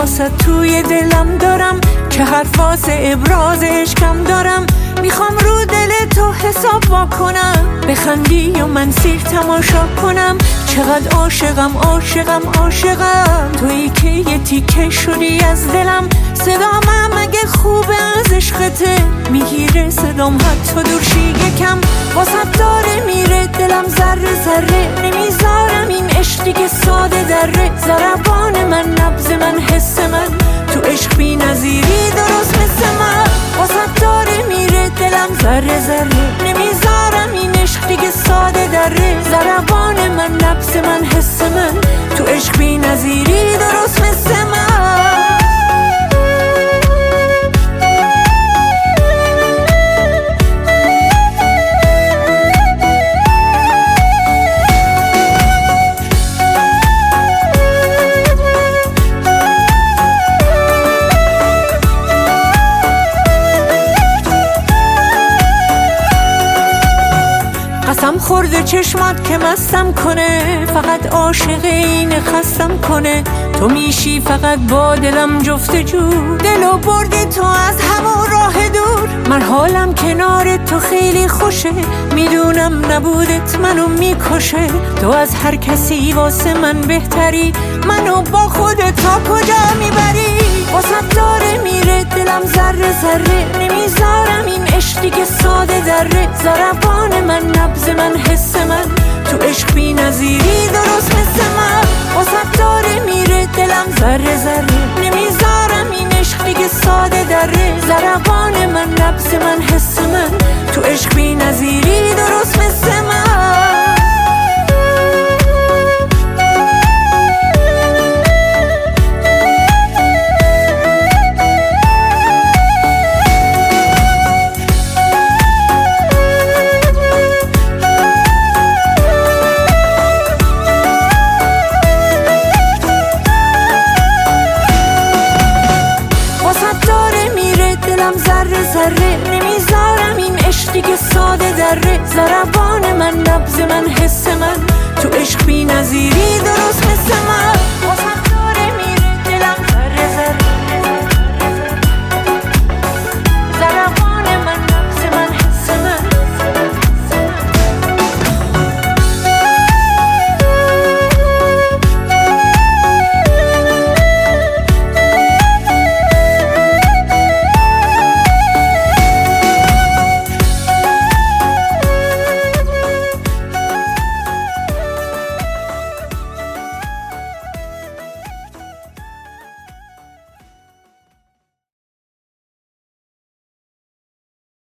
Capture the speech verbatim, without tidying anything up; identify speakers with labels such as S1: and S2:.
S1: واسه توی دلم دارم که حرف واسه ابراز عشقم دارم. میخوام رو دل تو حساب وا کنم، بخندی و من سیر تماشا کنم. چقدر عاشقم عاشقم عاشقم، تویی که یه تیکه شدی از دلم. صدام اگه خوبه از عشقته میگیره صدام حتی دورشی یکم. واسه داره میره دلم ذره ذره، نمیذارم این عشق دیگه ساده دره. ضربان من نبض من حس من، تو عشق بی نظیری درست مثل من. واسه داره میره دلم ذره ذره، نمیذارم این عشق دیگه ساده دره. ضربان من نبض من حس من، تو عشق بی نظیری درست مثل من. قسم خورده چشمات که مستم کنه، فقط عاشق اینه خستم کنه. تو میشی فقط با دلم جفتجو، دلو بردی تو از همون راه دور. من حالم کنار تو خیلی خوشه، میدونم نبودت منو میکشه. تو از هر کسی واسه من بهتری، منو با خودت تا کجا میبری. واسه داره میره دلم ذره ذره، نمیذارم این عشق دیگه ساده دره. ضربان من نبض من حس من، تو عشق بی نظیری درست مثل من. واسه داره میره دلم ذره ذره، نمیذارم این عشق دیگه ساده دره. ضربان من نبض من حس من، تو عشق بی نظیری درست مثل من. ذره ذره، نمیذارم این عشق دیگه ساده دره. ضربان من نبض من حس من، تو عشق بی نظیری درست مثل من.